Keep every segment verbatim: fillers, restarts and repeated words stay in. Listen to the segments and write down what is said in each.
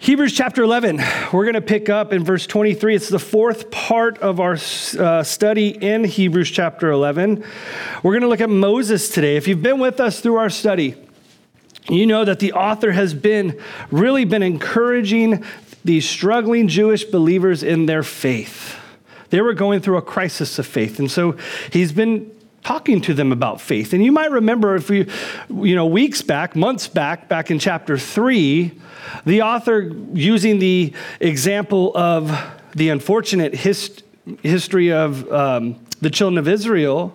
Hebrews chapter eleven, we're going to pick up in verse twenty-three. It's the fourth part of our uh, study in Hebrews chapter eleven. We're going to look at Moses today. If you've been with us through our study, you know that the author has been really been encouraging these struggling Jewish believers in their faith. They were going through a crisis of faith. And so he's been talking to them about faith. And you might remember if we, you know, weeks back, months back, back in chapter three, the author using the example of the unfortunate hist- history of um, the children of Israel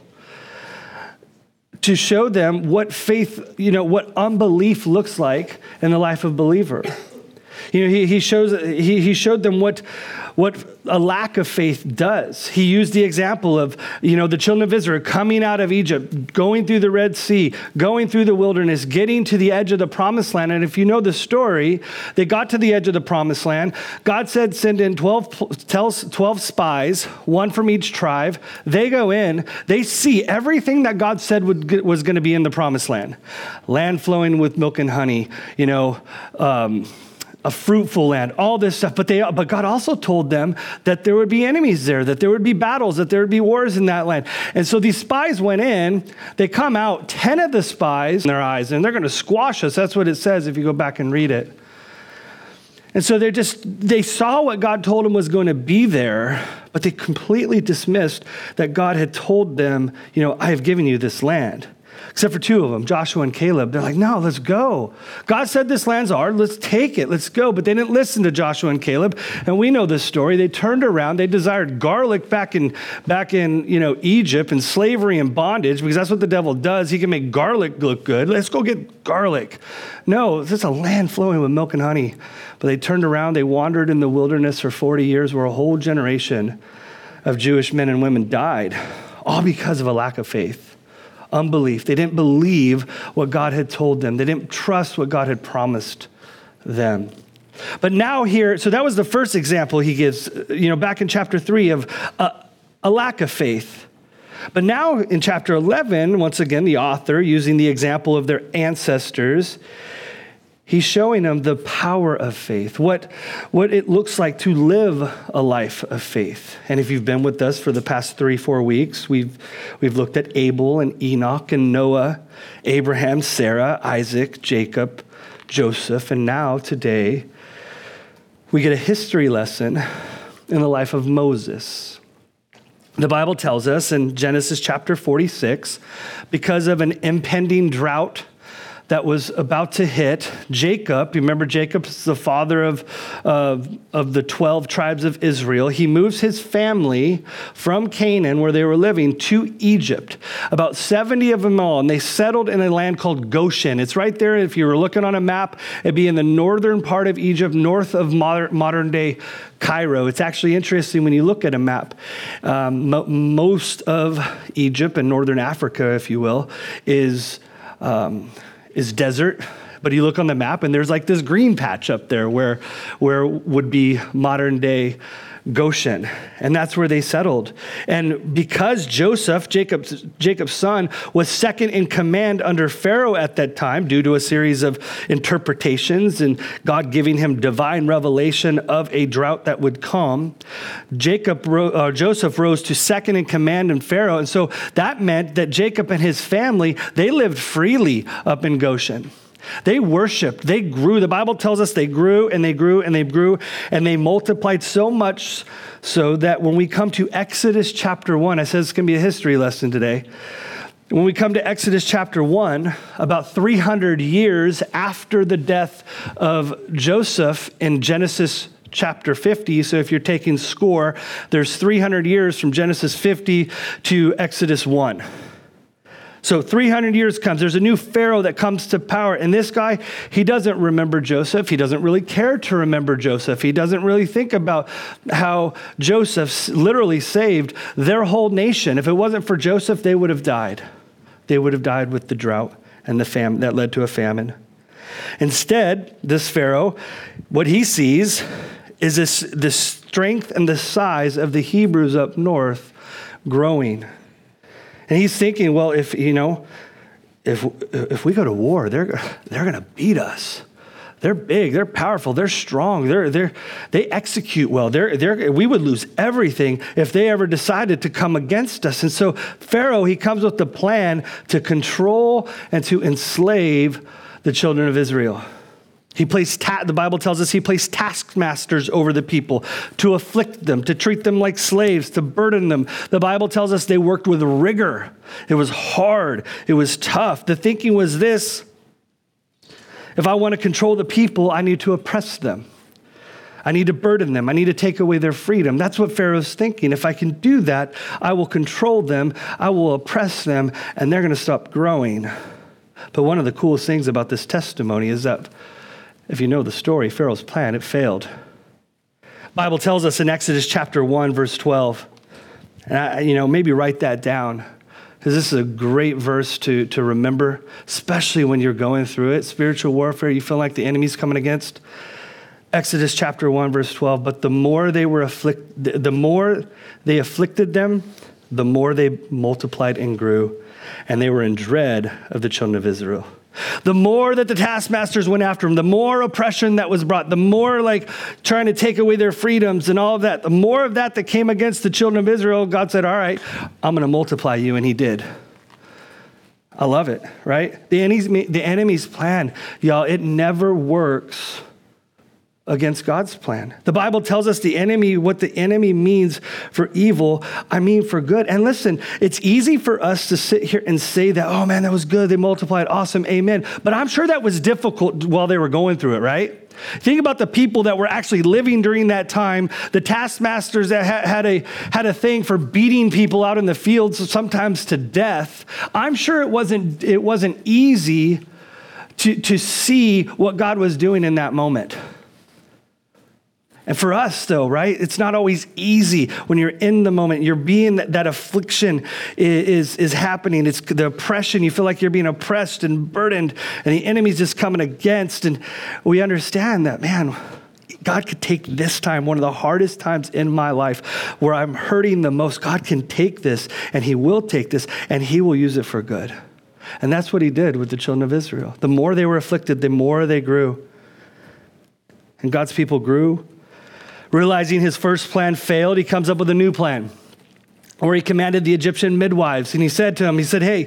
to show them what faith, you know, what unbelief looks like in the life of a believer. You know, he, he shows he, he showed them what what a lack of faith does. He used the example of, you know, the children of Israel coming out of Egypt, going through the Red Sea, going through the wilderness, getting to the edge of the promised land. And if you know the story, they got to the edge of the promised land. God said, send in twelve, twelve spies, one from each tribe. They go in, they see everything that God said would, was going to be in the promised land. Land flowing with milk and honey, you know, um, a fruitful land, all this stuff. But they, but God also told them that there would be enemies there, that there would be battles, that there would be wars in that land. And so these spies went in, they come out, ten of the spies in their eyes, and they're going to squash us. That's what it says if you go back and read it. And so they just, they saw what God told them was going to be there, but they completely dismissed that God had told them, you know, I have given you this land. Except for two of them, Joshua and Caleb. They're like, no, let's go. God said this land's ours. Let's take it. Let's go. But they didn't listen to Joshua and Caleb. And we know this story. They turned around. They desired garlic back in, back in you know, Egypt and slavery and bondage, because that's what the devil does. He can make garlic look good. Let's go get garlic. No, this is a land flowing with milk and honey. But they turned around. They wandered in the wilderness for forty years, where a whole generation of Jewish men and women died, all because of a lack of faith. Unbelief. They didn't believe what God had told them. They didn't trust what God had promised them. But now here, so that was the first example he gives, you know, back in chapter three of a, a lack of faith. But now in chapter eleven, once again, the author, using the example of their ancestors, he's showing them the power of faith, what, what it looks like to live a life of faith. And if you've been with us for the past three, four weeks, we've, we've looked at Abel and Enoch and Noah, Abraham, Sarah, Isaac, Jacob, Joseph, and now today we get a history lesson in the life of Moses. The Bible tells us in Genesis chapter forty-six, because of an impending drought that was about to hit, Jacob, you remember Jacob's the father of, uh, of the twelve tribes of Israel. He moves his family from Canaan, where they were living, to Egypt. About seventy of them all, and they settled in a land called Goshen. It's right there. If you were looking on a map, it'd be in the northern part of Egypt, north of modern, modern day Cairo. It's actually interesting when you look at a map. Um, mo- most of Egypt and northern Africa, if you will, is... Um, is desert, but you look on the map and there's like this green patch up there where, where would be modern day Goshen. And that's where they settled. And because Joseph, Jacob's, Jacob's son, was second in command under Pharaoh at that time, due to a series of interpretations and God giving him divine revelation of a drought that would come, Jacob, uh, Joseph rose to second in command in Pharaoh. And so that meant that Jacob and his family, they lived freely up in Goshen. They worshiped, they grew. The Bible tells us they grew and they grew and they grew and they multiplied so much so that when we come to Exodus chapter one, I said it's going to be a history lesson today. When we come to Exodus chapter one, about three hundred years after the death of Joseph in Genesis chapter fifty, so if you're taking score, there's three hundred years from Genesis fifty to Exodus one. So three hundred years comes, there's a new Pharaoh that comes to power. And this guy, he doesn't remember Joseph. He doesn't really care to remember Joseph. He doesn't really think about how Joseph literally saved their whole nation. If it wasn't for Joseph, they would have died. They would have died with the drought and the famine that led to a famine. Instead, this Pharaoh, what he sees is this, the strength and the size of the Hebrews up north growing. And he's thinking, well, if, you know, if if we go to war, they're they're going to beat us. They're big, they're powerful, they're strong, they're, they're, they execute well. They're, they're, we would lose everything if they ever decided to come against us. And so Pharaoh, he comes with the plan to control and to enslave the children of Israel. He placed, ta- the Bible tells us he placed taskmasters over the people to afflict them, to treat them like slaves, to burden them. The Bible tells us they worked with rigor. It was hard. It was tough. The thinking was this: if I want to control the people, I need to oppress them. I need to burden them. I need to take away their freedom. That's what Pharaoh's thinking. If I can do that, I will control them, I will oppress them, and they're going to stop growing. But one of the coolest things about this testimony is that, if you know the story, Pharaoh's plan, it failed. The Bible tells us in Exodus chapter one, verse twelve, and I, you know, maybe write that down, because this is a great verse to, to remember, especially when you're going through it. Spiritual warfare, you feel like the enemy's coming against. Exodus chapter one, verse twelve, but the more they were afflict, the more they afflicted them, the more they multiplied and grew, and they were in dread of the children of Israel. The more that the taskmasters went after them, the more oppression that was brought, the more like trying to take away their freedoms and all of that, the more of that that came against the children of Israel, God said, all right, I'm going to multiply you, and he did. I love it, right? The enemy's, the enemy's plan, y'all, it never works against God's plan. The Bible tells us the enemy, what the enemy means for evil, I mean for good. And listen, it's easy for us to sit here and say that, oh man, that was good. They multiplied. Awesome. Amen. But I'm sure that was difficult while they were going through it, right? Think about the people that were actually living during that time, the taskmasters that ha- had a had a thing for beating people out in the fields, sometimes to death. I'm sure it wasn't it wasn't easy to, to see what God was doing in that moment. And for us, though, right, it's not always easy when you're in the moment. You're being, that, that affliction is, is, is happening. It's the oppression. You feel like you're being oppressed and burdened, and the enemy's just coming against. And we understand that, man, God could take this time, one of the hardest times in my life, where I'm hurting the most. God can take this, and he will take this, and he will use it for good. And that's what he did with the children of Israel. The more they were afflicted, the more they grew. And God's people grew. Realizing his first plan failed, he comes up with a new plan where he commanded the Egyptian midwives. And he said to them, he said, hey,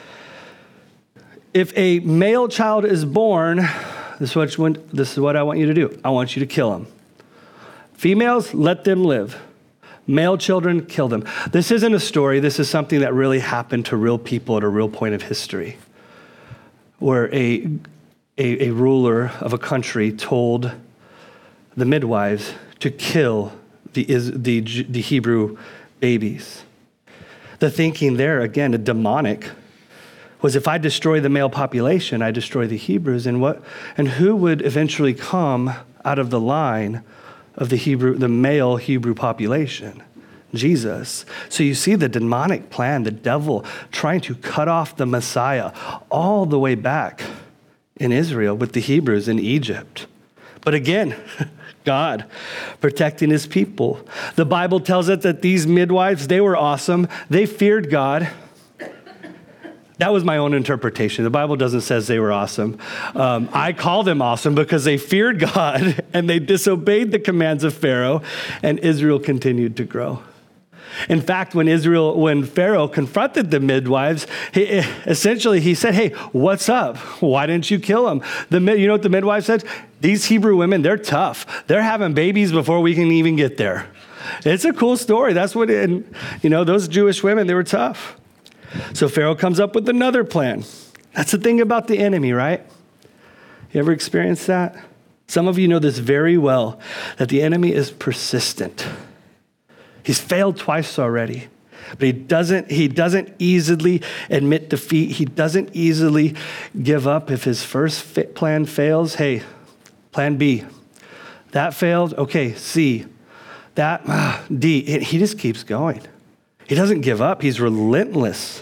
if a male child is born, this is what, this is what I want you to do. I want you to kill him. Females, let them live. Male children, kill them. This isn't a story. This is something that really happened to real people at a real point of history, where a, a, a ruler of a country told the midwives to kill the, the, the Hebrew babies. The thinking there, again, a demonic, was if I destroy the male population, I destroy the Hebrews. And what? And who would eventually come out of the line of the Hebrew, the male Hebrew population? Jesus. So you see the demonic plan, the devil trying to cut off the Messiah all the way back in Israel with the Hebrews in Egypt. But again, God protecting his people. The Bible tells us that these midwives, they were awesome. They feared God. That was my own interpretation. The Bible doesn't say they were awesome. Um, I call them awesome because they feared God and they disobeyed the commands of Pharaoh, and Israel continued to grow. In fact, when Israel, when Pharaoh confronted the midwives, he, essentially he said, hey, what's up? Why didn't you kill them? The, you know what the midwife said? These Hebrew women, they're tough. They're having babies before we can even get there. It's a cool story. That's what, it, and, you know, those Jewish women, they were tough. So Pharaoh comes up with another plan. That's the thing about the enemy, right? You ever experienced that? Some of you know this very well, that the enemy is persistent. He's failed twice already, but he doesn't, he doesn't easily admit defeat. He doesn't easily give up. If his first fit plan fails, hey, plan B. That failed, okay, C. That, ah, D. He just keeps going. He doesn't give up. He's relentless.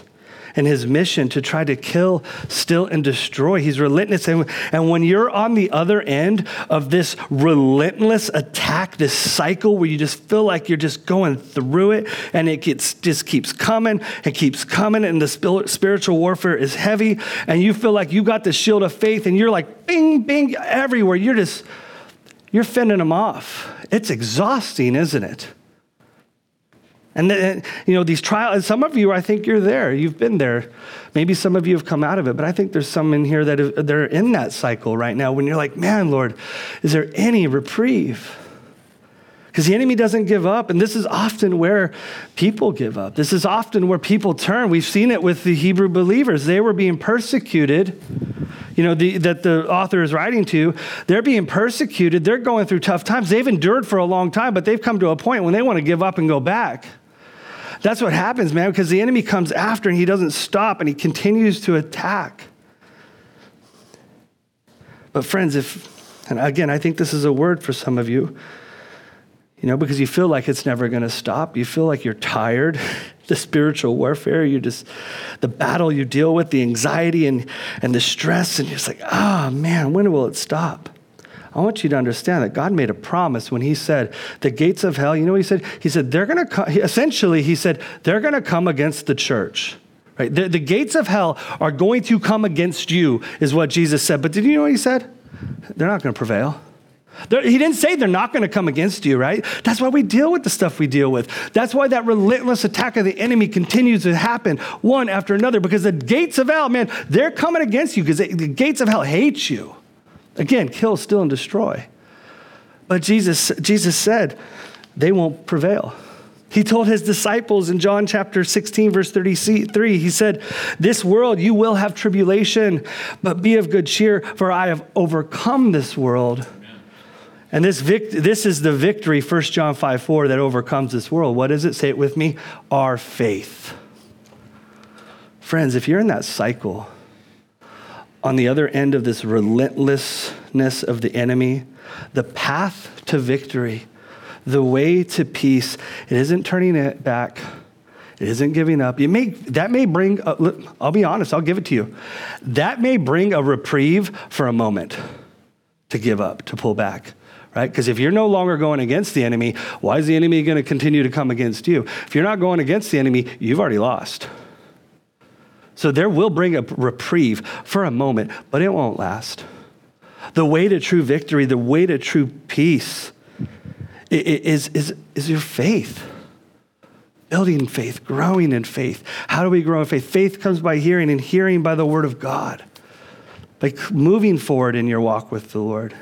in his mission to try to kill, steal, and destroy. He's relentless. And, and when you're on the other end of this relentless attack, this cycle where you just feel like you're just going through it and it gets, just keeps coming and keeps coming and the spiritual warfare is heavy and you feel like you got the shield of faith and you're like bing, bing, everywhere. You're just, you're fending them off. It's exhausting, isn't it? And, then, you know, these trials, some of you, I think you're there. You've been there. Maybe some of you have come out of it, but I think there's some in here that are, they're in that cycle right now when you're like, man, Lord, is there any reprieve? Because the enemy doesn't give up, and this is often where people give up. This is often where people turn. We've seen it with the Hebrew believers. They were being persecuted, you know, the, that the author is writing to. They're being persecuted. They're going through tough times. They've endured for a long time, but they've come to a point when they want to give up and go back. That's what happens, man, because the enemy comes after and he doesn't stop and he continues to attack. But friends, if, and again, I think this is a word for some of you, you know, because you feel like it's never going to stop. You feel like you're tired. The spiritual warfare, you just, the battle you deal with, the anxiety and, and the stress, and you're just like, ah, oh, man, when will it stop? I want you to understand that God made a promise when he said, the gates of hell, you know what he said? He said, they're going to come, essentially, he said, they're going to come against the church, right? The, the gates of hell are going to come against you, is what Jesus said. But did you know what he said? They're not going to prevail. They're, he didn't say they're not going to come against you, right? That's why we deal with the stuff we deal with. That's why that relentless attack of the enemy continues to happen one after another, because the gates of hell, man, they're coming against you because the gates of hell hate you. Again, kill, steal, and destroy. But Jesus, Jesus said they won't prevail. He told his disciples in John chapter sixteen, verse thirty-three, he said, this world you will have tribulation, but be of good cheer, for I have overcome this world. Amen. And this vict- this is the victory, First John five four, that overcomes this world. What is it? Say it with me. Our faith. Friends, if you're in that cycle, on the other end of this relentlessness of the enemy, the path to victory, the way to peace, it isn't turning it back. It isn't giving up. You may, that may bring, a, I'll be honest, I'll give it to you. That may bring a reprieve for a moment to give up, to pull back, right? Because if you're no longer going against the enemy, why is the enemy going to continue to come against you? If you're not going against the enemy, you've already lost. So there will bring a reprieve for a moment, but it won't last. The way to true victory, the way to true peace is, is, is your faith. Building faith, growing in faith. How do we grow in faith? Faith comes by hearing, and hearing by the word of God. By moving forward in your walk with the Lord.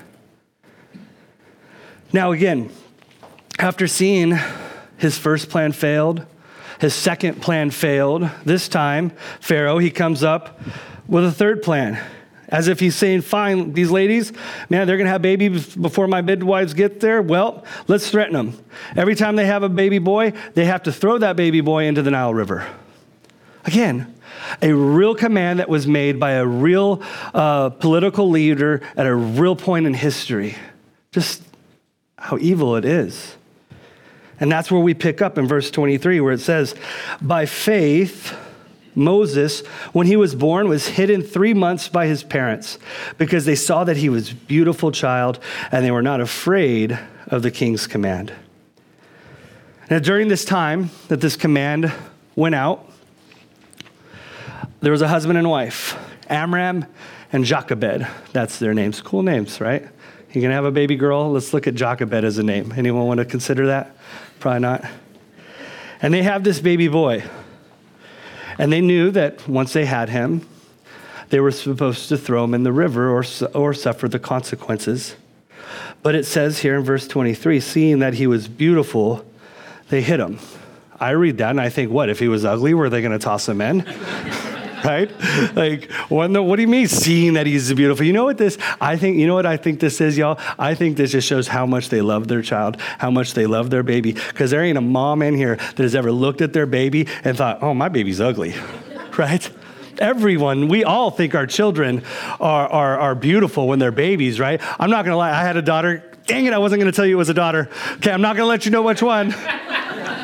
Now again, after seeing his first plan failed, his second plan failed. This time, Pharaoh, he comes up with a third plan. As if he's saying, fine, these ladies, man, they're going to have babies before my midwives get there. Well, let's threaten them. Every time they have a baby boy, they have to throw that baby boy into the Nile River. Again, a real command that was made by a real uh, political leader at a real point in history. Just how evil it is. And that's where we pick up in verse twenty-three, where it says, by faith, Moses, when he was born, was hidden three months by his parents because they saw that he was a beautiful child and they were not afraid of the king's command. Now, during this time that this command went out, there was a husband and wife, Amram and Jochebed. That's their names. Cool names, right? You're going to have a baby girl? Let's look at Jochebed as a name. Anyone want to consider that? Probably not. And they have this baby boy. And they knew that once they had him, they were supposed to throw him in the river or, or suffer the consequences. But it says here in verse twenty-three, seeing that he was beautiful, they hid him. I read that and I think, what, if he was ugly, were they going to toss him in? Right? Like, what, what do you mean seeing that he's beautiful? You know what this, I think, you know what I think this is, y'all? I think this just shows how much they love their child, how much they love their baby. Because there ain't a mom in here that has ever looked at their baby and thought, oh, my baby's ugly, right? Everyone, we all think our children are, are, are beautiful when they're babies, right? I'm not going to lie. I had a daughter. Dang it, I wasn't going to tell you it was a daughter. Okay, I'm not going to let you know which one.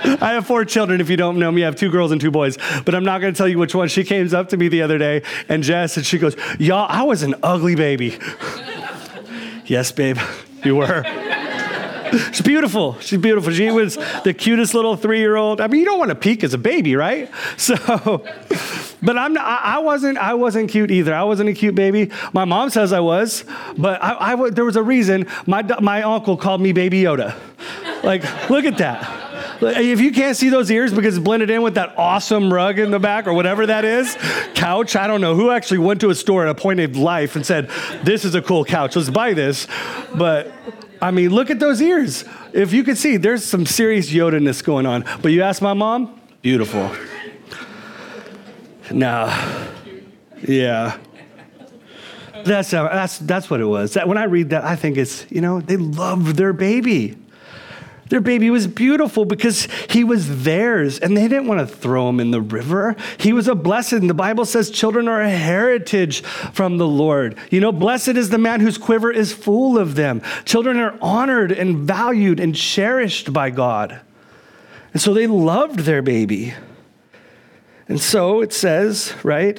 I have four children. If you don't know me, I have two girls and two boys, but I'm not going to tell you which one. She came up to me the other day, and Jess, and she goes, y'all, I was an ugly baby. Yes, babe, you were. She's beautiful. She's beautiful. She was the cutest little three-year-old. I mean, you don't want to peak as a baby, right? So, but I'm not, I wasn't. I wasn't cute either. I wasn't a cute baby. My mom says I was, but I, I there was a reason. My my uncle called me Baby Yoda. Like, look at that. If you can't see those ears because it's blended in with that awesome rug in the back or whatever that is, couch, I don't know who actually went to a store at a point in life and said, this is a cool couch, let's buy this. But I mean, look at those ears. If you could see, there's some serious Yoda-ness going on. But you ask my mom, beautiful. Nah, yeah. That's, uh, that's, that's what it was. That, when I read that, I think it's, you know, they loved their baby. Their baby was beautiful because he was theirs, and they didn't want to throw him in the river. He was a blessed, and the Bible says children are a heritage from the Lord. You know, blessed is the man whose quiver is full of them. Children are honored and valued and cherished by God. And so they loved their baby. And so it says, right,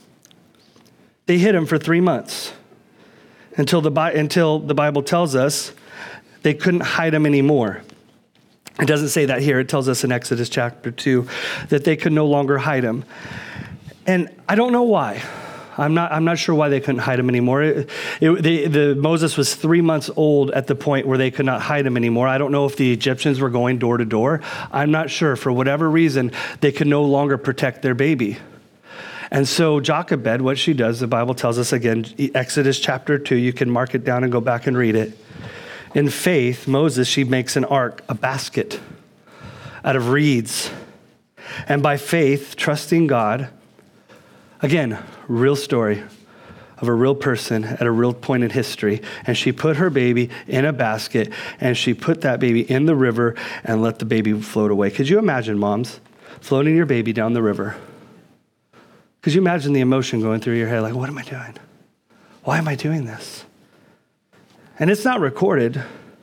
they hid him for three months until the, until the Bible tells us they couldn't hide him anymore. It doesn't say that here. It tells us in Exodus chapter two that they could no longer hide him. And I don't know why. I'm not, I'm not sure why they couldn't hide him anymore. It, it, they, the, Moses was three months old at the point where they could not hide him anymore. I don't know if the Egyptians were going door to door. I'm not sure. For whatever reason, they could no longer protect their baby. And so Jochebed, what she does, the Bible tells us again, Exodus chapter two, you can mark it down and go back and read it. In faith, Moses, she makes an ark, a basket out of reeds. And by faith, trusting God, again, real story of a real person at a real point in history. And she put her baby in a basket, and she put that baby in the river and let the baby float away. Could you imagine, moms, floating your baby down the river? Could you imagine the emotion going through your head? Like, what am I doing? Why am I doing this? And it's not recorded,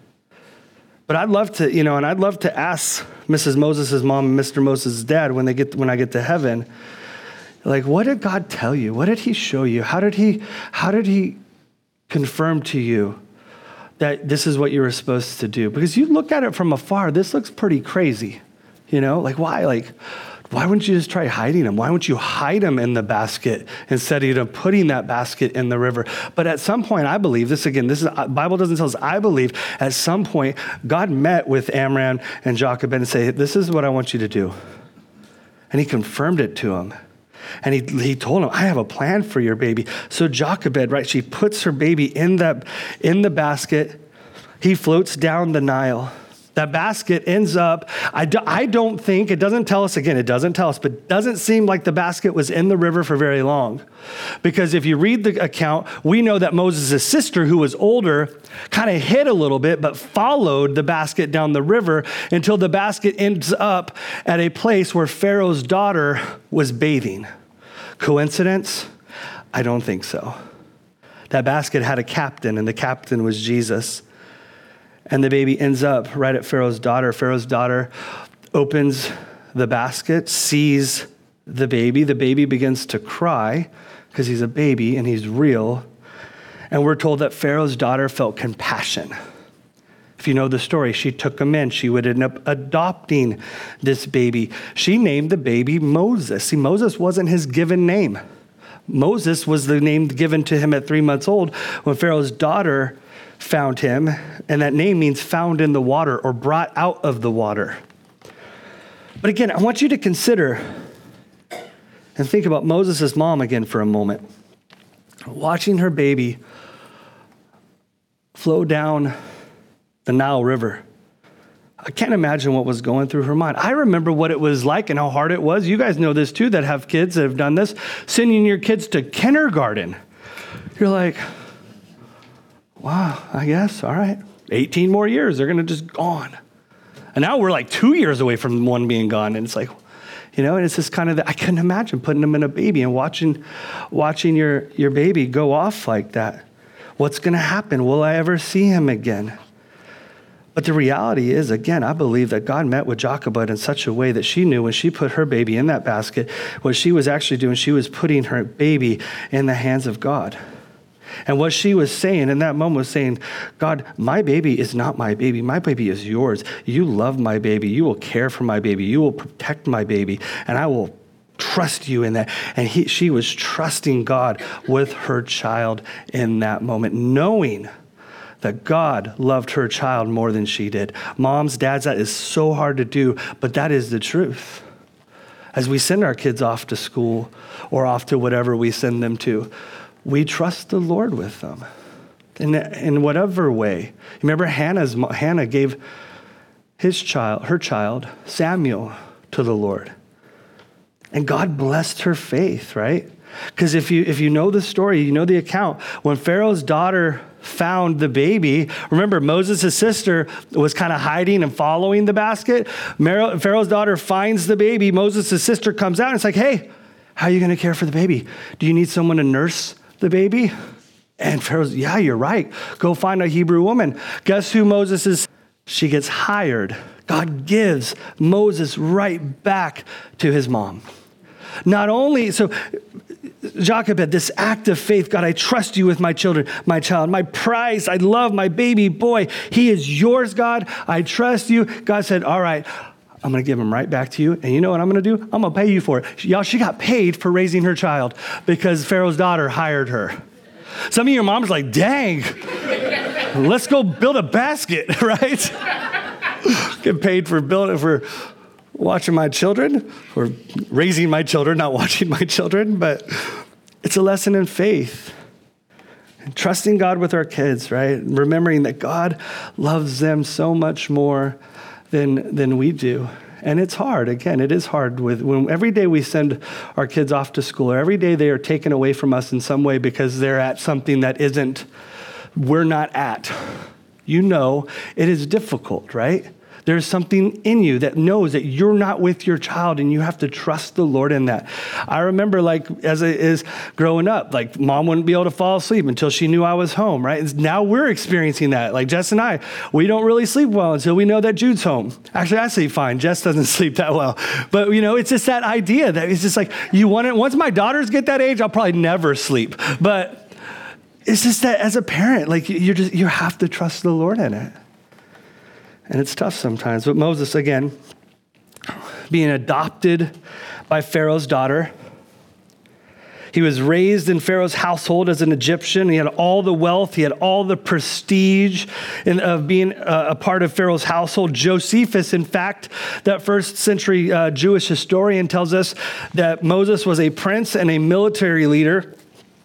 but I'd love to, you know, and I'd love to ask Missus Moses' mom and Mister Moses' dad when they get, when I get to heaven, like, what did God tell you? What did he show you? How did he, how did he confirm to you that this is what you were supposed to do? Because you look at it from afar, this looks pretty crazy, you know, like why, like, why wouldn't you just try hiding him? Why wouldn't you hide him in the basket instead of putting that basket in the river? But at some point, I believe, this again, this is, Bible doesn't tell us, I believe at some point, God met with Amram and Jochebed and said, this is what I want you to do. And he confirmed it to him. And he, he told him, I have a plan for your baby. So Jochebed, right, she puts her baby in, that, in the basket. He floats down the Nile. That basket ends up, I, do, I don't think, it doesn't tell us, again, it doesn't tell us, but it doesn't seem like the basket was in the river for very long. Because if you read the account, we know that Moses' sister, who was older, kind of hid a little bit, but followed the basket down the river until the basket ends up at a place where Pharaoh's daughter was bathing. Coincidence? I don't think so. That basket had a captain, and the captain was Jesus. And the baby ends up right at Pharaoh's daughter. Pharaoh's daughter opens the basket, sees the baby. The baby begins to cry because he's a baby and he's real. And we're told that Pharaoh's daughter felt compassion. If you know the story, she took him in. She would end up adopting this baby. She named the baby Moses. See, Moses wasn't his given name. Moses was the name given to him at three months old when Pharaoh's daughter found him, and that name means found in the water or brought out of the water. But again, I want you to consider and think about Moses' mom again for a moment. Watching her baby flow down the Nile River. I can't imagine what was going through her mind. I remember what it was like and how hard it was. You guys know this too that have kids that have done this. Sending your kids to kindergarten. You're like, wow, I guess, all right. eighteen more years, they're gonna just gone. And now we're like two years away from one being gone. And it's like, you know, and it's just kind of, the, I couldn't imagine putting them in a baby and watching watching your, your baby go off like that. What's gonna happen? Will I ever see him again? But the reality is, again, I believe that God met with Jochebed in such a way that she knew when she put her baby in that basket, what she was actually doing, she was putting her baby in the hands of God. And what she was saying in that moment was saying, God, my baby is not my baby. My baby is yours. You love my baby. You will care for my baby. You will protect my baby. And I will trust you in that. And he, she was trusting God with her child in that moment, knowing that God loved her child more than she did. Moms, dads, that is so hard to do, but that is the truth. As we send our kids off to school or off to whatever we send them to, we trust the Lord with them in, in whatever way. Remember Hannah's, Hannah gave his child, her child, Samuel, to the Lord. And God blessed her faith, right? Because if you if you know the story, you know the account, when Pharaoh's daughter found the baby, remember Moses' sister was kind of hiding and following the basket. Pharaoh's daughter finds the baby. Moses' sister comes out and it's like, hey, how are you going to care for the baby? Do you need someone to nurse the baby? And Pharaoh's, yeah, you're right. Go find a Hebrew woman. Guess who Moses is? She gets hired. God gives Moses right back to his mom. Not only, so Jochebed, this act of faith, God, I trust you with my children, my child, my prize. I love my baby boy. He is yours, God. I trust you. God said, all right, I'm going to give him right back to you. And you know what I'm going to do? I'm going to pay you for it. Y'all, she got paid for raising her child because Pharaoh's daughter hired her. Some of your moms are like, dang, let's go build a basket, right? Get paid for building, for watching my children, or raising my children, not watching my children, but it's a lesson in faith. And trusting God with our kids, right? Remembering that God loves them so much more than, than we do. And it's hard. Again, it is hard with when every day we send our kids off to school, or every day they are taken away from us in some way because they're at something that isn't, we're not at. You know, it is difficult, right? There's something in you that knows that you're not with your child and you have to trust the Lord in that. I remember like as it is growing up, like mom wouldn't be able to fall asleep until she knew I was home, right? And now we're experiencing that. Like Jess and I, we don't really sleep well until we know that Jude's home. Actually, I sleep fine. Jess doesn't sleep that well. But you know, it's just that idea that it's just like, you want it. Once my daughters get that age, I'll probably never sleep. But it's just that as a parent, like you just, you have to trust the Lord in it. And it's tough sometimes. But Moses, again, being adopted by Pharaoh's daughter. He was raised in Pharaoh's household as an Egyptian. He had all the wealth. He had all the prestige in, of being a, a part of Pharaoh's household. Josephus, in fact, that first century uh, Jewish historian, tells us that Moses was a prince and a military leader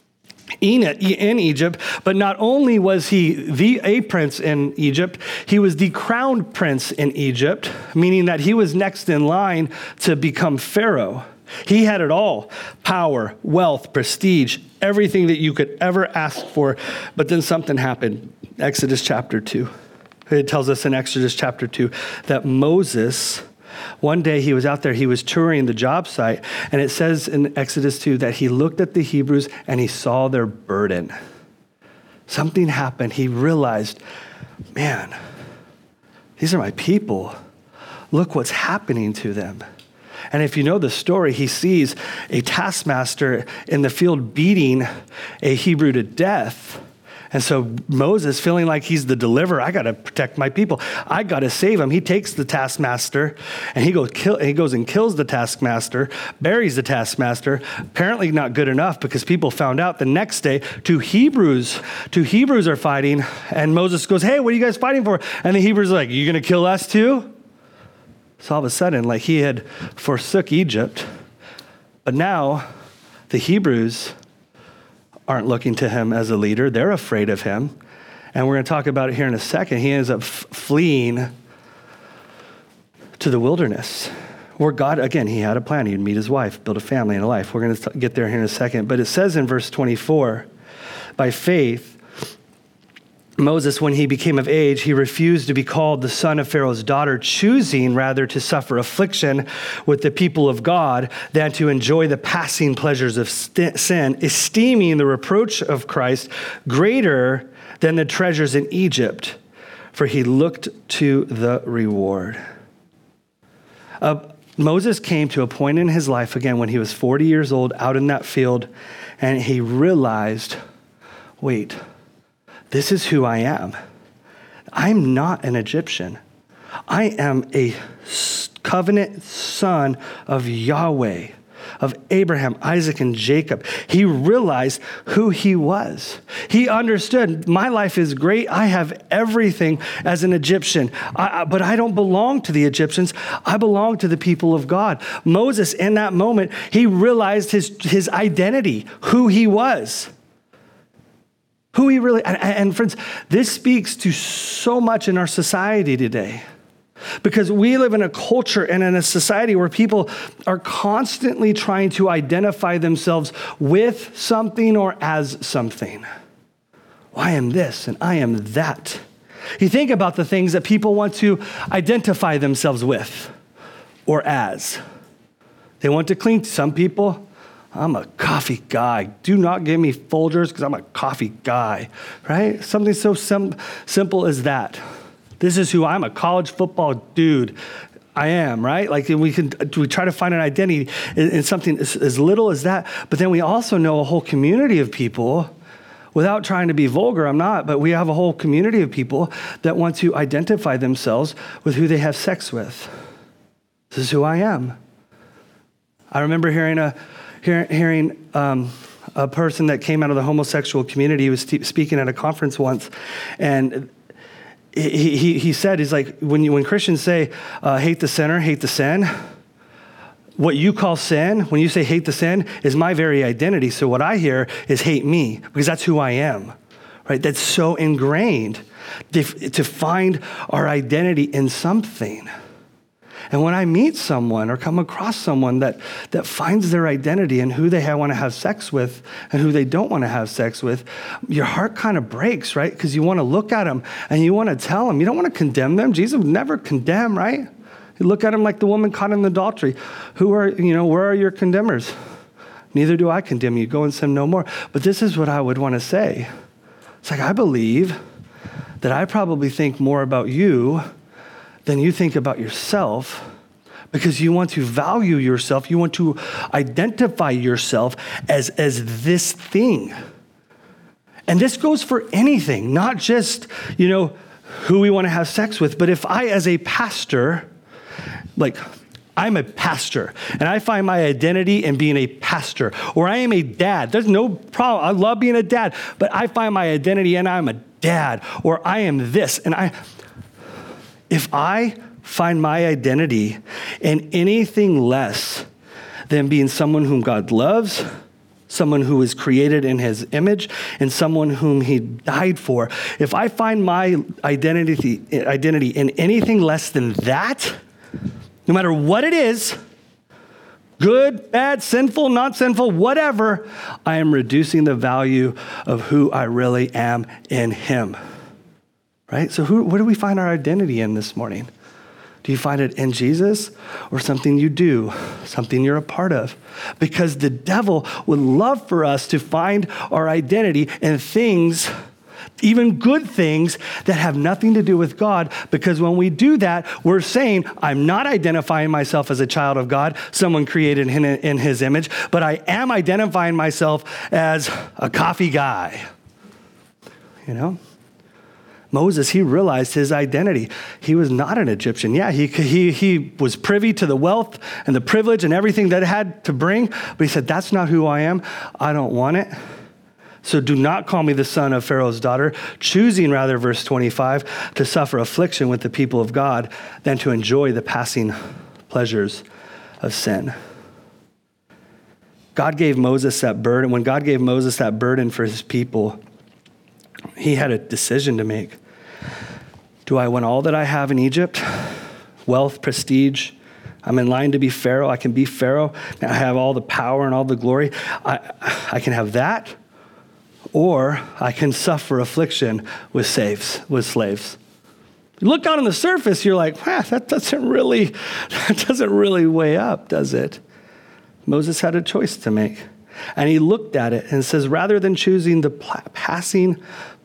in Egypt, but not only was he the a prince in Egypt, he was the crowned prince in Egypt, meaning that he was next in line to become Pharaoh. He had it all: power, wealth, prestige, everything that you could ever ask for. But then something happened. Exodus chapter two. It tells us in Exodus chapter two that Moses, one day he was out there, he was touring the job site, and it says in Exodus two that he looked at the Hebrews and he saw their burden. Something happened. He realized, man, these are my people. Look what's happening to them. And if you know the story, he sees a taskmaster in the field beating a Hebrew to death. And so Moses, feeling like he's the deliverer, I got to protect my people. I got to save them. He takes the taskmaster and he goes, kill, he goes and kills the taskmaster, buries the taskmaster. Apparently not good enough because people found out the next day two Hebrews, two Hebrews are fighting. And Moses goes, hey, what are you guys fighting for? And the Hebrews are like, you going to kill us too? So all of a sudden, like he had forsook Egypt, but now the Hebrews aren't looking to him as a leader. They're afraid of him. And we're going to talk about it here in a second. He ends up f- fleeing to the wilderness where God, again, he had a plan. He'd meet his wife, build a family and a life. We're going to t- get there here in a second. But it says in verse twenty-four, by faith, Moses, when he became of age, he refused to be called the son of Pharaoh's daughter, choosing rather to suffer affliction with the people of God than to enjoy the passing pleasures of st- sin, esteeming the reproach of Christ greater than the treasures in Egypt, for he looked to the reward. Uh, Moses came to a point in his life, again, when he was forty years old, out in that field, and he realized, wait, this is who I am. I'm not an Egyptian. I am a covenant son of Yahweh, of Abraham, Isaac, and Jacob. He realized who he was. He understood, my life is great. I have everything as an Egyptian, I, I, but I don't belong to the Egyptians. I belong to the people of God. Moses, in that moment, he realized his, his identity, who he was. Who he really, and, and friends, this speaks to so much in our society today. Because we live in a culture and in a society where people are constantly trying to identify themselves with something or as something. Well, I am this and I am that. You think about the things that people want to identify themselves with or as. They want to cling to some people. I'm a coffee guy. Do not give me Folgers because I'm a coffee guy, right? Something so sim- simple as that. This is who I'm, a college football dude. I am, right? Like we can, we try to find an identity in, in something as, as little as that. But then we also know a whole community of people, without trying to be vulgar, I'm not, but we have a whole community of people that want to identify themselves with who they have sex with. This is who I am. I remember hearing a, hear, hearing um, a person that came out of the homosexual community. He was st- speaking at a conference once, and He, he he said, he's like, when you when Christians say, uh, hate the sinner, hate the sin, what you call sin, when you say hate the sin, is my very identity. So what I hear is hate me, because that's who I am, right? That's so ingrained to, to find our identity in something. And when I meet someone or come across someone that, that finds their identity in who they want to have sex with and who they don't want to have sex with, your heart kind of breaks, right? Because you want to look at them and you want to tell them. You don't want to condemn them. Jesus would never condemn, right? You look at them like the woman caught in adultery. Who are, you know, where are your condemners? Neither do I condemn you. Go and sin no more. But this is what I would want to say. It's like, I believe that I probably think more about you than you think about yourself, because you want to value yourself. You want to identify yourself as, as this thing. And this goes for anything, not just, you know, who we want to have sex with. But if I, as a pastor, like I'm a pastor and I find my identity in being a pastor, or I am a dad, there's no problem. I love being a dad, but I find my identity and I'm a dad, or I am this. And I, If I find my identity in anything less than being someone whom God loves, someone who is created in his image, and someone whom he died for, if I find my identity, identity in anything less than that, no matter what it is, good, bad, sinful, not sinful, whatever, I am reducing the value of who I really am in him. Right? So who, where do we find our identity in this morning? Do you find it in Jesus, or something you do, something you're a part of? Because the devil would love for us to find our identity in things, even good things, that have nothing to do with God. Because when we do that, we're saying, I'm not identifying myself as a child of God, someone created in, in his image, but I am identifying myself as a coffee guy. You know? Moses, he realized his identity. He was not an Egyptian. Yeah, he, he, he was privy to the wealth and the privilege and everything that it had to bring, but he said, that's not who I am. I don't want it. So do not call me the son of Pharaoh's daughter, choosing rather, verse twenty-five, to suffer affliction with the people of God than to enjoy the passing pleasures of sin. God gave Moses that burden. When God gave Moses that burden for his people, he had a decision to make. Do I want all that I have in Egypt? Wealth, prestige. I'm in line to be Pharaoh. I can be Pharaoh. I have all the power and all the glory. I, I can have that. Or I can suffer affliction with slaves. With slaves. You look down on the surface, you're like, ah, that doesn't really, that doesn't really weigh up, does it? Moses had a choice to make. And he looked at it and says, rather than choosing the passing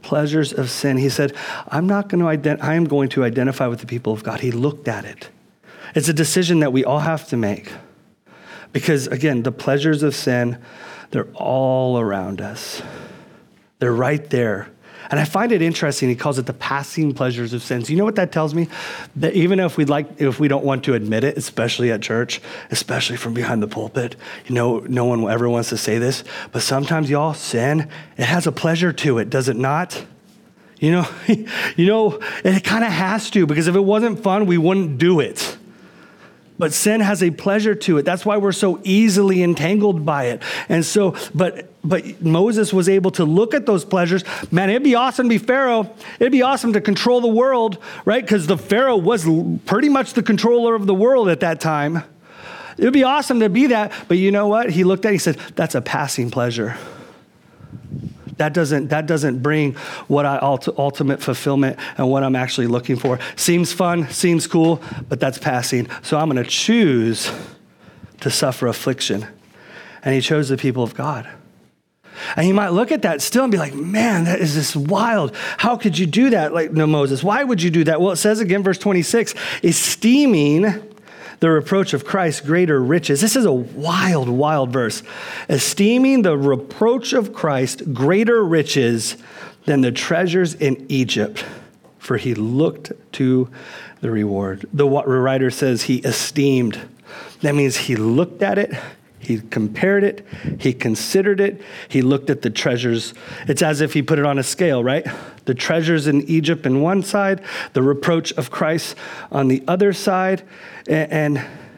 pleasures of sin. He said, I'm not going to ident- I am going to identify with the people of God. He looked at it. It's a decision that we all have to make. Because again, the pleasures of sin, they're all around us. They're right there. And I find it interesting. He calls it the passing pleasures of sins. You know what that tells me? That even if we like, if we don't want to admit it, especially at church, especially from behind the pulpit, you know, no one ever wants to say this, but sometimes y'all, sin, it has a pleasure to it, does it not? You know, you know, it kind of has to, because if it wasn't fun, we wouldn't do it. But sin has a pleasure to it. That's why we're so easily entangled by it. And so, but but Moses was able to look at those pleasures. Man, it'd be awesome to be Pharaoh. It'd be awesome to control the world, right? Because the Pharaoh was pretty much the controller of the world at that time. It'd be awesome to be that. But you know what? He looked at it, he said, that's a passing pleasure. That doesn't, that doesn't bring what I ultimate fulfillment and what I'm actually looking for. Seems fun, seems cool, but that's passing. So I'm going to choose to suffer affliction. And he chose the people of God. And you might look at that still and be like, man, that is this wild. How could you do that? Like, no, Moses, why would you do that? Well, it says again, verse twenty-six, esteeming the reproach of Christ greater riches. This is a wild, wild verse. Esteeming the reproach of Christ greater riches than the treasures in Egypt, for he looked to the reward. The writer says he esteemed. That means he looked at it, he compared it, he considered it, he looked at the treasures. It's as if he put it on a scale, right? The treasures in Egypt on one side, the reproach of Christ on the other side, and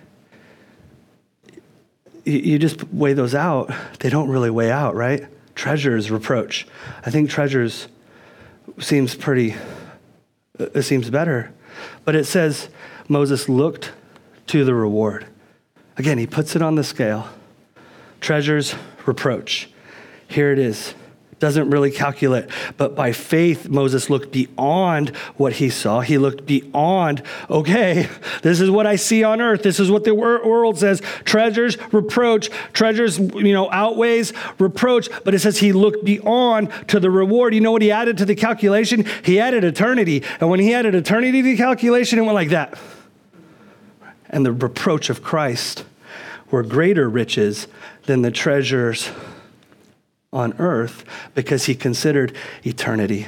you just weigh those out. They don't really weigh out, right? Treasures, reproach. I think treasures seems pretty, it seems better. But it says Moses looked to the reward. Again, he puts it on the scale. Treasures, reproach. Here it is. Doesn't really calculate. But by faith, Moses looked beyond what he saw. He looked beyond, okay, this is what I see on earth. This is what the world says. Treasures, reproach. Treasures, you know, outweighs reproach. But it says he looked beyond to the reward. You know what he added to the calculation? He added eternity. And when he added eternity to the calculation, it went like that. And the reproach of Christ were greater riches than the treasures on earth, because he considered eternity.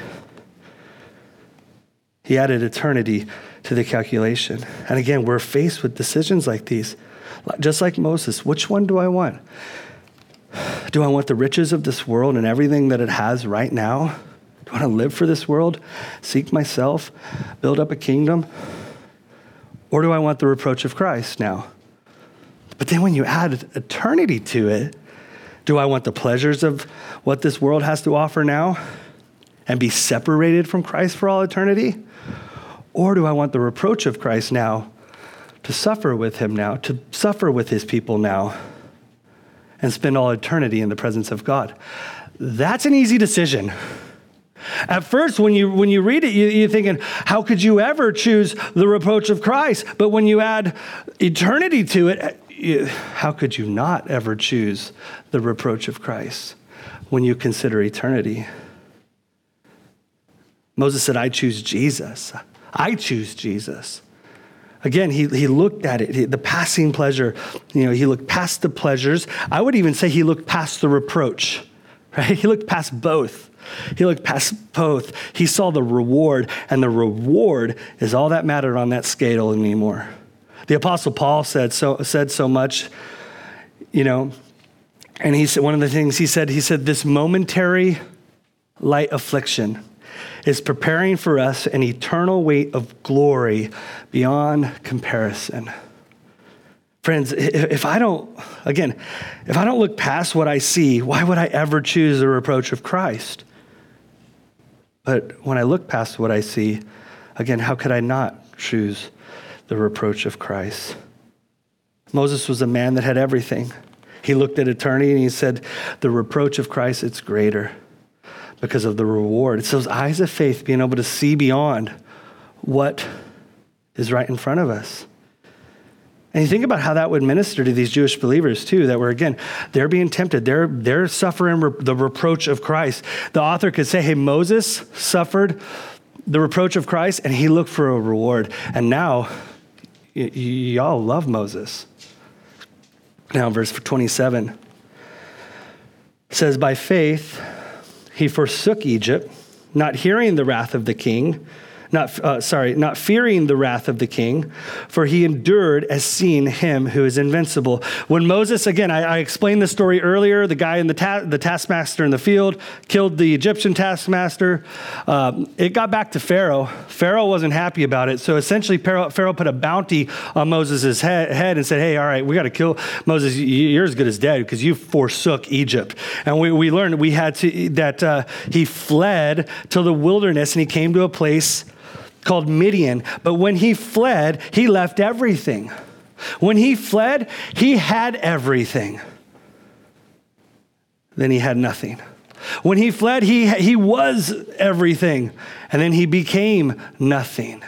He added eternity to the calculation. And again, we're faced with decisions like these. Just like Moses, which one do I want? Do I want the riches of this world and everything that it has right now? Do I want to live for this world, seek myself, build up a kingdom? Or do I want the reproach of Christ now? But then when you add eternity to it, do I want the pleasures of what this world has to offer now and be separated from Christ for all eternity? Or do I want the reproach of Christ now, to suffer with him now, to suffer with his people now, and spend all eternity in the presence of God? That's an easy decision. At first, when you when you read it, you, you're thinking, how could you ever choose the reproach of Christ? But when you add eternity to it, you, how could you not ever choose the reproach of Christ when you consider eternity? Moses said, I choose Jesus. I choose Jesus. Again, he, he looked at it, he, the passing pleasure. You know, he looked past the pleasures. I would even say he looked past the reproach, right? He looked past both. He looked past both. He saw the reward, and the reward is all that mattered on that scale anymore. The Apostle Paul said so said so much, you know, and he said one of the things he said, he said, this momentary light affliction is preparing for us an eternal weight of glory beyond comparison. Friends, if I don't, again, if I don't look past what I see, why would I ever choose the reproach of Christ? But when I look past what I see, again, how could I not choose the reproach of Christ? Moses was a man that had everything. He looked at eternity and he said, the reproach of Christ, it's greater because of the reward. It's those eyes of faith being able to see beyond what is right in front of us. And you think about how that would minister to these Jewish believers too, that were, again, they're being tempted. They're, they're suffering re- the reproach of Christ. The author could say, hey, Moses suffered the reproach of Christ and he looked for a reward. And now y- y- y'all love Moses. Now verse twenty-seven says, by faith, he forsook Egypt, not hearing the wrath of the king, Not, uh, sorry, not fearing the wrath of the king, for he endured as seeing him who is invincible. When Moses, again, I, I explained the story earlier, the guy in the ta- the taskmaster in the field killed the Egyptian taskmaster. Um, it got back to Pharaoh. Pharaoh wasn't happy about it. So essentially Pharaoh, Pharaoh put a bounty on Moses' head, head and said, hey, all right, we got to kill Moses. You're as good as dead because you forsook Egypt. And we, we learned we had to, that uh, he fled to the wilderness and he came to a place called Midian. But when he fled, he left everything. When he fled, he had everything. Then he had nothing. When he fled, he, he was everything. And then he became nothing.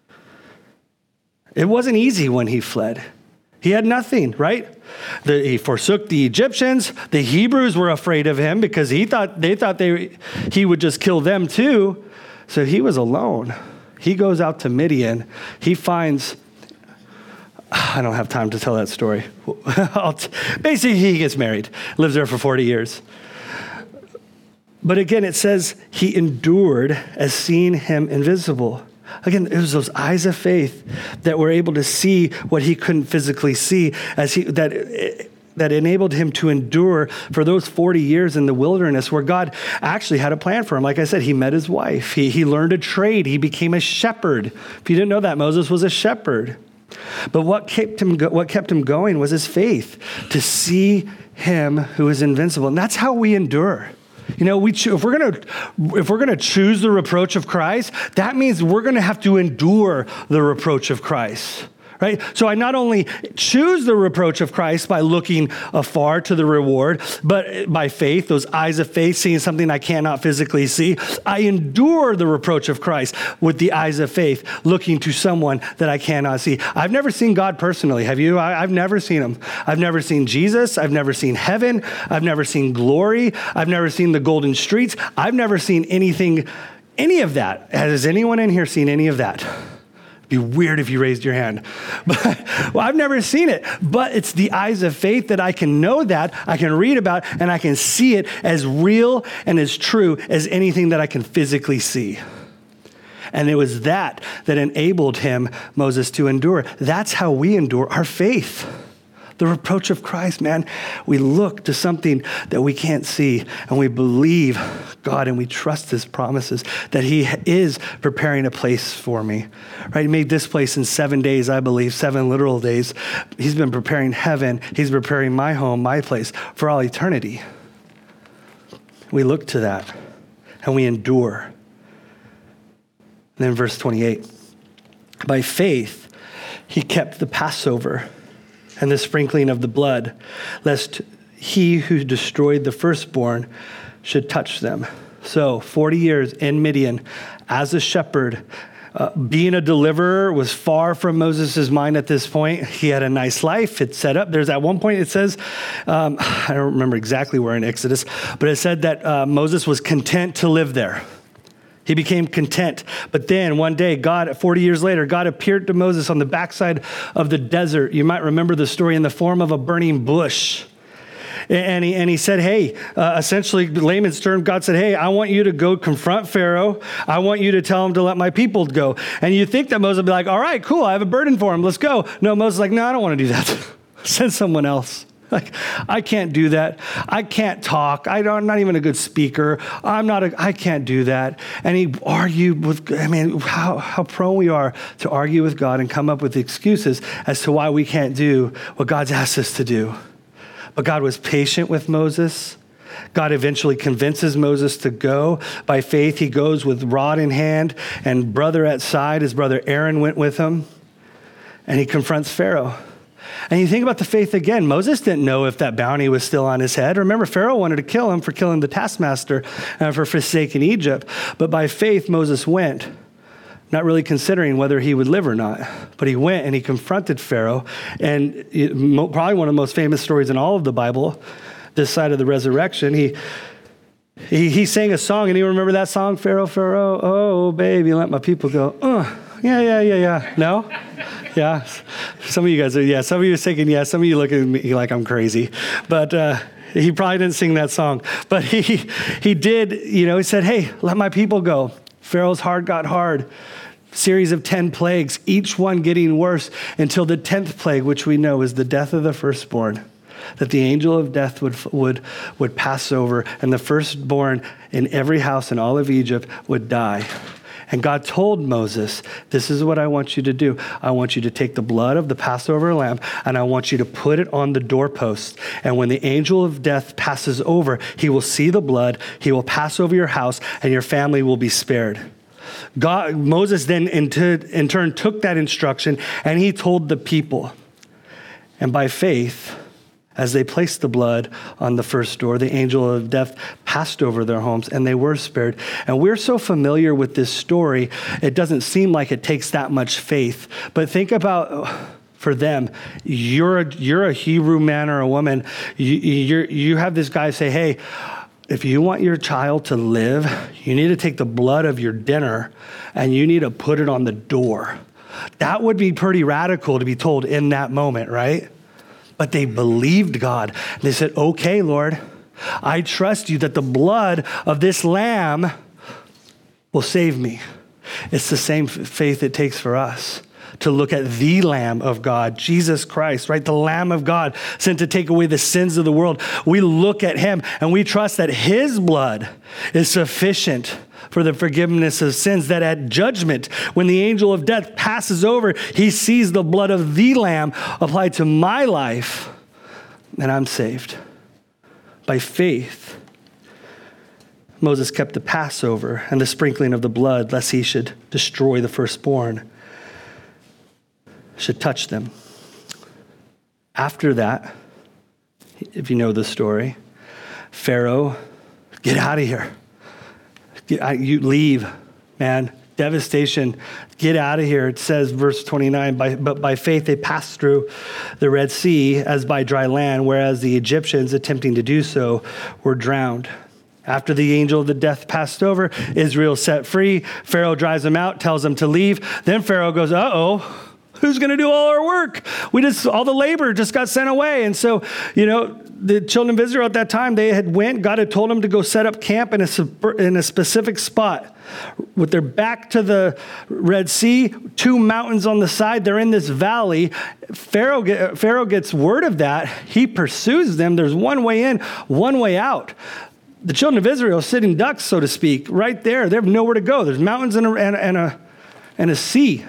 It wasn't easy when he fled. He had nothing, right? The, he forsook the Egyptians. The Hebrews were afraid of him because he thought they thought they he would just kill them too. So he was alone. He goes out to Midian. He finds, I don't have time to tell that story. Basically, he gets married, lives there for forty years. But again, it says he endured as seeing him invisible. Again, it was those eyes of faith that were able to see what he couldn't physically see, as he that that enabled him to endure for those forty years in the wilderness where God actually had a plan for him. Like I said, he met his wife. He, he learned a trade. He became a shepherd. If you didn't know that, Moses was a shepherd. But what kept him go- what kept him going was his faith, to see him who is invincible. And that's how we endure. You know, we cho- if we're gonna if we're gonna choose the reproach of Christ, that means we're gonna have to endure the reproach of Christ. Right? So I not only choose the reproach of Christ by looking afar to the reward, but by faith, those eyes of faith, seeing something I cannot physically see, I endure the reproach of Christ with the eyes of faith, looking to someone that I cannot see. I've never seen God personally. Have you? I, I've never seen him. I've never seen Jesus. I've never seen heaven. I've never seen glory. I've never seen the golden streets. I've never seen anything, any of that. Has anyone in here seen any of that? Be weird if you raised your hand. But, well, I've never seen it, but it's the eyes of faith that I can know that, I can read about, and I can see it as real and as true as anything that I can physically see. And it was that that enabled him, Moses, to endure. That's how we endure our faith. The reproach of Christ, man. We look to something that we can't see, and we believe God, and we trust his promises that he is preparing a place for me. Right? He made this place in seven days, I believe, seven literal days. He's been preparing heaven. He's preparing my home, my place, for all eternity. We look to that, and we endure. And then verse twenty-eight. By faith, he kept the Passover and the sprinkling of the blood, lest he who destroyed the firstborn should touch them. So forty years in Midian as a shepherd, uh, being a deliverer was far from Moses' mind at this point. He had a nice life. It's set up. There's at one point it says, um, I don't remember exactly where in Exodus, but it said that uh, Moses was content to live there. He became content. But then one day, God, forty years later, God appeared to Moses on the backside of the desert. You might remember the story, in the form of a burning bush. And he, and he said, hey, uh, essentially, layman's term, God said, hey, I want you to go confront Pharaoh. I want you to tell him to let my people go. And you think that Moses would be like, all right, cool, I have a burden for him. Let's go. No, Moses is like, no, I don't want to do that. Send someone else. Like, I can't do that. I can't talk. I don't, I'm not even a good speaker. I'm not a, I can't do that. And he argued with, I mean, how, how prone we are to argue with God and come up with excuses as to why we can't do what God's asked us to do. But God was patient with Moses. God eventually convinces Moses to go. By faith, he goes with rod in hand and brother at side. His brother Aaron went with him. And he confronts Pharaoh. And you think about the faith again. Moses didn't know if that bounty was still on his head. Remember, Pharaoh wanted to kill him for killing the taskmaster and for forsaking Egypt. But by faith, Moses went. not really considering whether he would live or not. But he went and he confronted Pharaoh. And it, mo- probably one of the most famous stories in all of the Bible, this side of the resurrection, he, he, he sang a song. And you remember that song, Pharaoh, Pharaoh, oh, baby, let my people go. Uh, yeah, yeah, yeah, yeah. No? Yeah. Some of you guys are, yeah, some of you are thinking, yeah, some of you look at me like I'm crazy. But uh, he probably didn't sing that song. But he he did, you know, he said, hey, let my people go. Pharaoh's heart got hard. Series of ten plagues, each one getting worse until the tenth plague, which we know is the death of the firstborn, that the angel of death would would would pass over, and the firstborn in every house in all of Egypt would die. And God told Moses, this is what I want you to do. I want you to take the blood of the Passover lamb and I want you to put it on the doorpost. And when the angel of death passes over, he will see the blood, he will pass over your house, and your family will be spared. God, Moses then in, t- in turn took that instruction and he told the people. And by faith, as they placed the blood on the first door, the angel of death passed over their homes and they were spared. And we're so familiar with this story, it doesn't seem like it takes that much faith. But think about, for them, you're a, you're a Hebrew man or a woman. You, you're, you have this guy say, hey, if you want your child to live, you need to take the blood of your dinner and you need to put it on the door. That would be pretty radical to be told in that moment, right? But they believed God. They said, okay, Lord, I trust you that the blood of this lamb will save me. It's the same faith it takes for us to look at the Lamb of God, Jesus Christ, right? The Lamb of God sent to take away the sins of the world. We look at him and we trust that his blood is sufficient for the forgiveness of sins, that at judgment, when the angel of death passes over, he sees the blood of the Lamb applied to my life, and I'm saved. By faith, Moses kept the Passover and the sprinkling of the blood, lest he should destroy the firstborn, should touch them. After that, if you know the story, Pharaoh, get out of here. You leave, man. Devastation. Get out of here. It says, verse twenty-nine, by, but by faith they passed through the Red Sea as by dry land, whereas the Egyptians, attempting to do so, were drowned. After the angel of the death passed over, Israel set free. Pharaoh drives them out, tells them to leave. Then Pharaoh goes, uh-oh. Who's going to do all our work? We just, all the labor just got sent away. And so, you know, the children of Israel at that time, they had went, God had told them to go set up camp in a, in a specific spot with their back to the Red Sea, two mountains on the side. They're in this valley. Pharaoh, get, Pharaoh gets word of that. He pursues them. There's one way in, one way out. The children of Israel are sitting ducks, so to speak, right there. They have nowhere to go. There's mountains and a, and, and a, and a sea.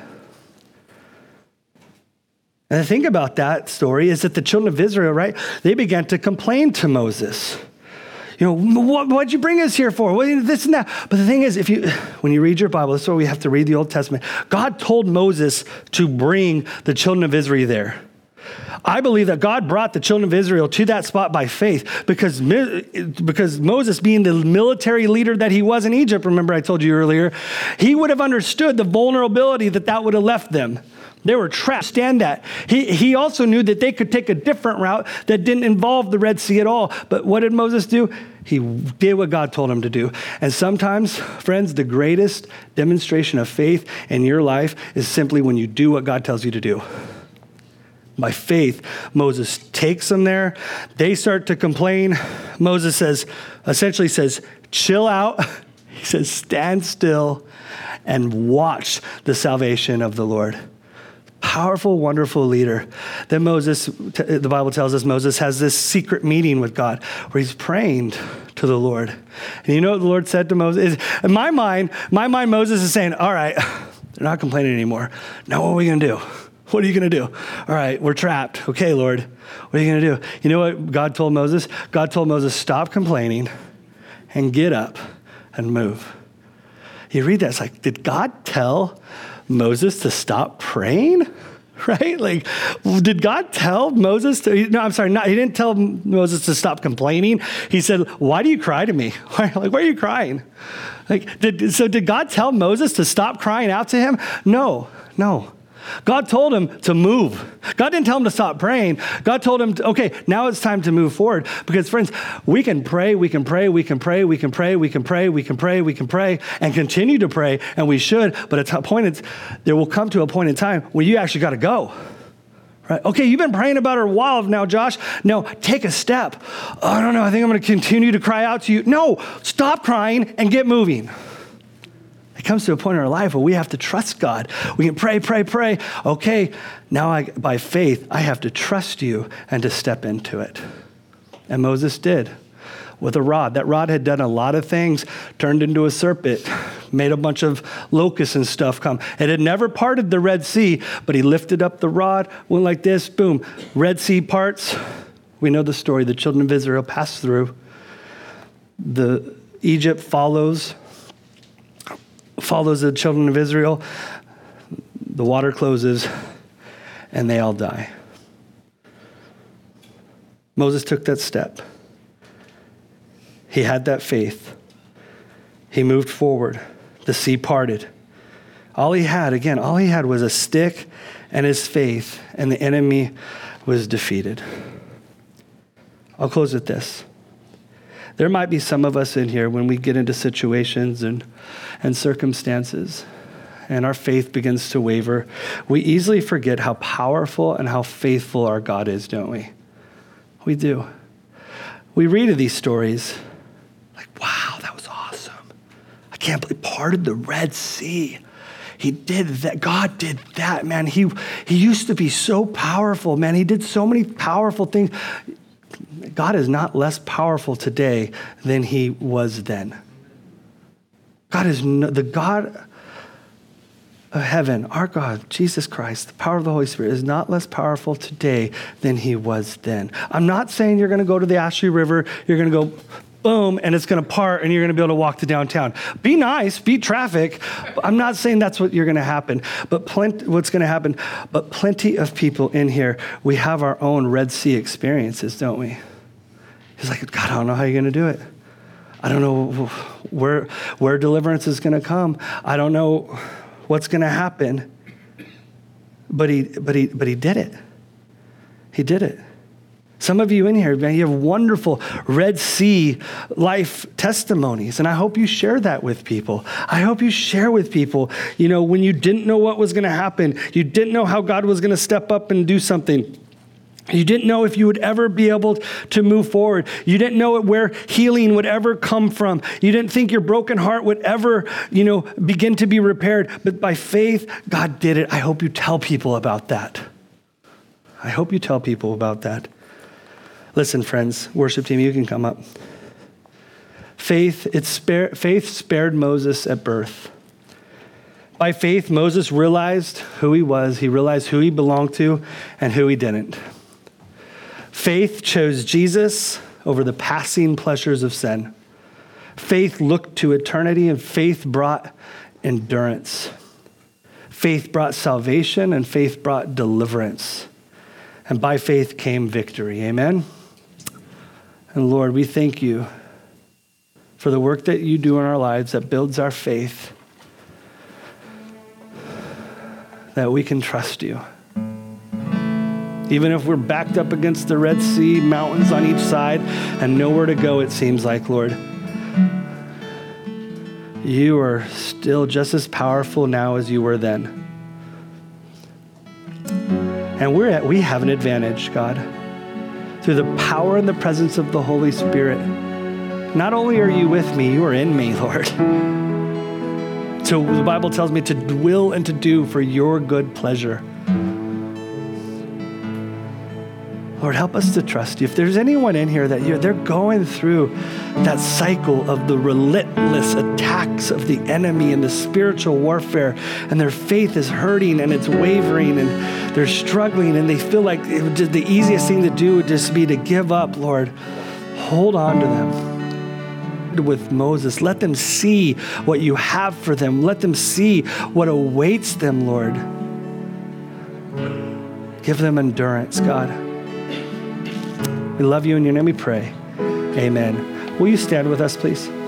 And the thing about that story is that the children of Israel, right, they began to complain to Moses. You know, what, what'd you bring us here for? What, this and that. But the thing is, if you, when you read your Bible, that's why we have to read the Old Testament. God told Moses to bring the children of Israel there. I believe that God brought the children of Israel to that spot by faith because, because Moses, being the military leader that he was in Egypt, remember I told you earlier, he would have understood the vulnerability that that would have left them. They were trapped. Stand that. He, he also knew that they could take a different route that didn't involve the Red Sea at all. But what did Moses do? He did what God told him to do. And sometimes, friends, the greatest demonstration of faith in your life is simply when you do what God tells you to do. By faith, Moses takes them there. They start to complain. Moses says, essentially says, chill out. He says, stand still and watch the salvation of the Lord. Powerful, wonderful leader. Then Moses, the Bible tells us Moses has this secret meeting with God where he's praying to the Lord. And you know what the Lord said to Moses? In my mind, my mind, Moses is saying, all right, they're not complaining anymore. Now what are we going to do? What are you going to do? All right, we're trapped. Okay, Lord, what are you going to do? You know what God told Moses? God told Moses, stop complaining and get up and move. You read that, it's like, did God tell Moses to stop praying? right? Like, did God tell Moses to, no, I'm sorry, not, he didn't tell Moses to stop complaining. He said, why do you cry to me? Like, why are you crying? Like, did, so did God tell Moses to stop crying out to him? No, no. God told him to move. God didn't tell him to stop praying. God told him, to, okay, now it's time to move forward. Because friends, we can pray, we can pray, we can pray, we can pray, we can pray, we can pray, we can pray, and continue to pray, and we should, but at a point, it's, there will come to a point in time where you actually got to go. Right? Okay, you've been praying about it a while now, Josh. No, take a step. Oh, I don't know, I think I'm going to continue to cry out to you. No, stop crying and get moving. It comes to a point in our life where we have to trust God. We can pray, pray, pray. Okay, now I, by faith, I have to trust you and to step into it. And Moses did with a rod. That rod had done a lot of things, turned into a serpent, made a bunch of locusts and stuff come. It had never parted the Red Sea, but he lifted up the rod, went like this, boom, Red Sea parts. We know the story. The children of Israel passed through. The Egypt follows. follows the children of Israel, the water closes, and they all die. Moses took that step. He had that faith. He moved forward. The sea parted. All he had, again, all he had was a stick and his faith, and the enemy was defeated. I'll close with this. There might be some of us in here when we get into situations and, and circumstances and our faith begins to waver, we easily forget how powerful and how faithful our God is, don't we? We do. We read of these stories like, wow, that was awesome. I can't believe parted the Red Sea. He did that. God did that, man. He, he used to be so powerful, man. He did so many powerful things. God is not less powerful today than he was then. God is no, the God of heaven, our God, Jesus Christ, the power of the Holy Spirit is not less powerful today than he was then. I'm not saying you're going to go to the Ashley River, you're going to go boom, and it's going to part, and you're going to be able to walk to downtown. Be nice, beat traffic. I'm not saying that's what you're going to happen, but plenty, what's going to happen. But plenty of people in here, we have our own Red Sea experiences, don't we? He's like, God, I don't know how you're going to do it. I don't know where where deliverance is going to come. I don't know what's going to happen. But he, but he, but he did it. He did it. Some of you in here, man, you have wonderful Red Sea life testimonies, and I hope you share that with people. I hope you share with people, you know, when you didn't know what was going to happen, you didn't know how God was going to step up and do something. You didn't know if you would ever be able to move forward. You didn't know where healing would ever come from. You didn't think your broken heart would ever, you know, begin to be repaired. But by faith, God did it. I hope you tell people about that. I hope you tell people about that. Listen, friends, worship team, you can come up. Faith, it spare, faith spared Moses at birth. By faith, Moses realized who he was. He realized who he belonged to and who he didn't. Faith chose Jesus over the passing pleasures of sin. Faith looked to eternity, and faith brought endurance. Faith brought salvation, and faith brought deliverance. And by faith came victory. Amen? And Lord, we thank you for the work that you do in our lives that builds our faith, that we can trust you. Even if we're backed up against the Red Sea, mountains on each side, and nowhere to go, it seems like, Lord, you are still just as powerful now as you were then. And we're at, we have an advantage, God, through the power and the presence of the Holy Spirit. Not only are you with me, you are in me, Lord. So the Bible tells me to will and to do for your good pleasure. Lord, help us to trust you. If there's anyone in here that you're, they're going through that cycle of the relentless attacks of the enemy and the spiritual warfare, and their faith is hurting and it's wavering and they're struggling and they feel like it would just, the easiest thing to do would just be to give up, Lord, hold on to them. With Moses, let them see what you have for them. Let them see what awaits them, Lord. Give them endurance, God. We love you. In your name we pray. Amen. Will you stand with us, please?